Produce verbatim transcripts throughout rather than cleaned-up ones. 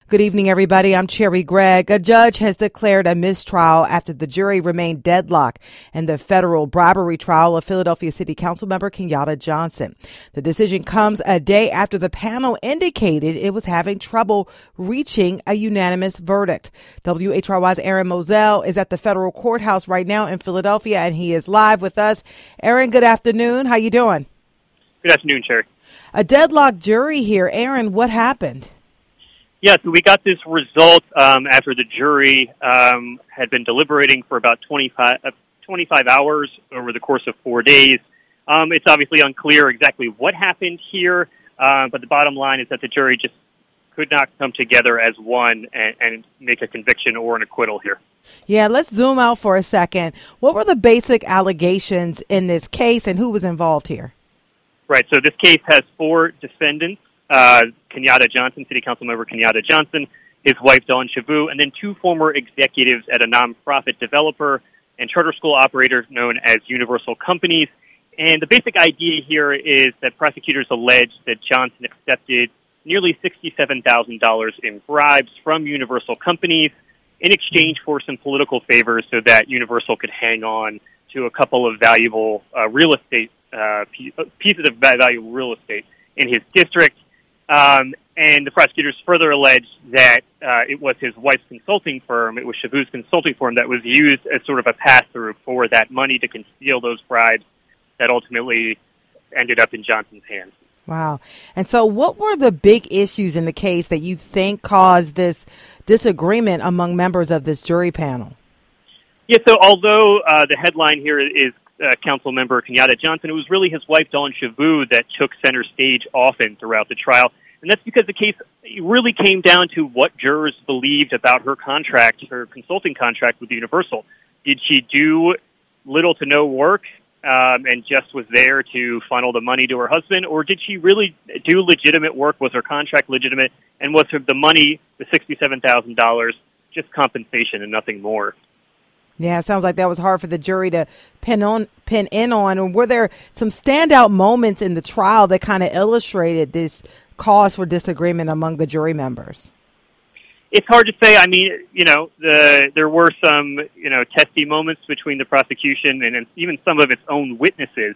Good evening, everybody. I'm Cherry Gregg. A judge has declared a mistrial after the jury remained deadlocked in the federal bribery trial of Philadelphia City Council member Kenyatta Johnson. The decision comes a day after the panel indicated it was having trouble reaching a unanimous verdict. W H R Y's Aaron Moselle is at the federal courthouse right now in Philadelphia, and he is live with us. Aaron, good afternoon. How you doing? Good afternoon, Cherry. A deadlocked jury here. Aaron, what happened? Yeah, so we got this result um, after the jury um, had been deliberating for about twenty-five, uh, twenty-five hours over the course of four days. Um, it's obviously unclear exactly what happened here, uh, but the bottom line is that the jury just could not come together as one and, and make a conviction or an acquittal here. Yeah, let's zoom out for a second. What were the basic allegations in this case, and who was involved here? Right, so this case has four defendants. Uh, Kenyatta Johnson, City Council member Kenyatta Johnson, his wife Dawn Shavu, and then two former executives at a nonprofit developer and charter school operator known as Universal Companies. And the basic idea here is that prosecutors allege that Johnson accepted nearly sixty-seven thousand dollars in bribes from Universal Companies in exchange for some political favors so that Universal could hang on to a couple of valuable uh, real estate uh, pieces of valuable real estate in his district. Um, and the prosecutors further alleged that uh, it was his wife's consulting firm, it was Shavu's consulting firm, that was used as sort of a pass-through for that money to conceal those bribes that ultimately ended up in Johnson's hands. Wow. And so what were the big issues in the case that you think caused this disagreement among members of this jury panel? Yeah, so although uh, the headline here is uh, Council member Kenyatta Johnson, it was really his wife, Dawn Shavu, that took center stage often throughout the trial. And that's because the case really came down to what jurors believed about her contract, her consulting contract with Universal. Did she do little to no work um, and just was there to funnel the money to her husband? Or did she really do legitimate work? Was her contract legitimate? And was her, the money, the sixty-seven thousand dollars, just compensation and nothing more? Yeah, it sounds like that was hard for the jury to pin on, pin in on. And were there some standout moments in the trial that kind of illustrated this cause for disagreement among the jury members? It's hard to say. I mean, you know, the, there were some, you know, testy moments between the prosecution and, and even some of its own witnesses,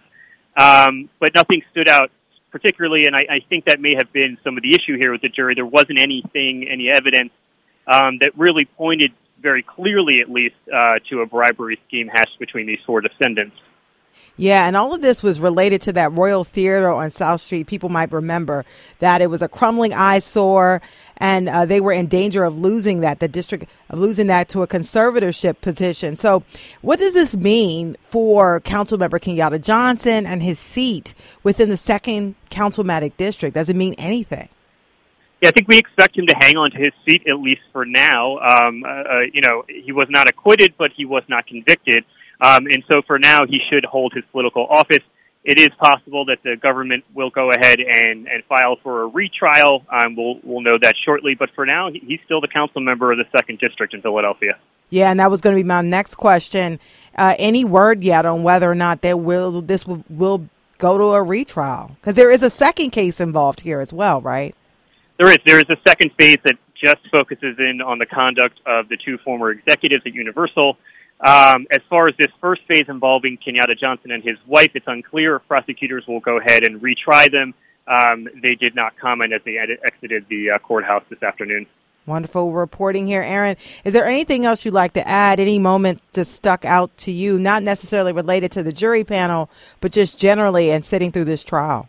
um, but nothing stood out particularly. And I, I think that may have been some of the issue here with the jury. There wasn't anything, any evidence um, that really pointed very clearly, at least, uh, to a bribery scheme hatched between these four defendants. Yeah, and all of this was related to that Royal Theater on South Street. People might remember that it was a crumbling eyesore, and uh, they were in danger of losing that, the district of losing that to a conservatorship petition. So what does this mean for Councilmember Kenyatta Johnson and his seat within the second Councilmatic District? Does it mean anything? Yeah, I think we expect him to hang on to his seat, at least for now. Um, uh, you know, he was not acquitted, but he was not convicted. Um, and so for now, he should hold his political office. It is possible that the government will go ahead and, and file for a retrial. Um, we'll, we'll know that shortly. But for now, he's still the council member of the second District in Philadelphia. Yeah, and that was going to be my next question. Uh, any word yet on whether or not there will this will, will go to a retrial? Because there is a second case involved here as well, right? There is. There is a second phase that just focuses in on the conduct of the two former executives at Universal. Um, as far as this first phase involving Kenyatta Johnson and his wife, it's unclear if prosecutors will go ahead and retry them. Um, they did not comment as they ed- exited the uh, courthouse this afternoon. Wonderful reporting here, Aaron. Is there anything else you'd like to add? Any moment that stuck out to you, not necessarily related to the jury panel, but just generally and sitting through this trial?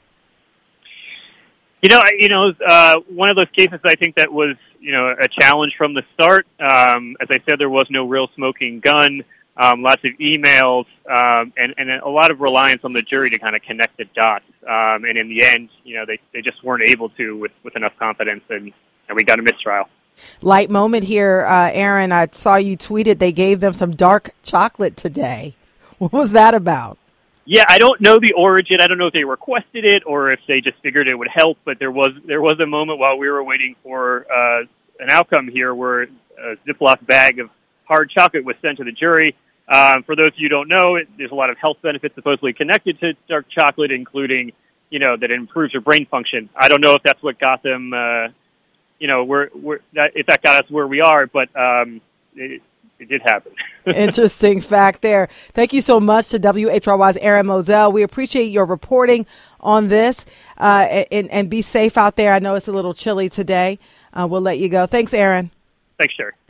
You know, you know, uh, one of those cases I think that was, you know, a challenge from the start. Um, as I said, there was no real smoking gun, um, lots of emails, um, and, and a lot of reliance on the jury to kind of connect the dots. Um, and in the end, you know, they, they just weren't able to with, with enough confidence, and, and we got a mistrial. Light moment here, uh, Aaron. I saw you tweeted they gave them some dark chocolate today. What was that about? Yeah, I don't know the origin. I don't know if they requested it or if they just figured it would help. But there was there was a moment while we were waiting for uh, an outcome here where a Ziploc bag of hard chocolate was sent to the jury. Um, for those of you who don't know, it, there's a lot of health benefits supposedly connected to dark chocolate, including, you know, that it improves your brain function. I don't know if that's what got them uh, you know, we're, we're that, if that got us where we are, but um, it, it did happen. Interesting fact there. Thank you so much to W H R Y's Aaron Moselle. We appreciate your reporting on this, uh, and, and be safe out there. I know it's a little chilly today. Uh, we'll let you go. Thanks, Aaron. Thanks, Sherry.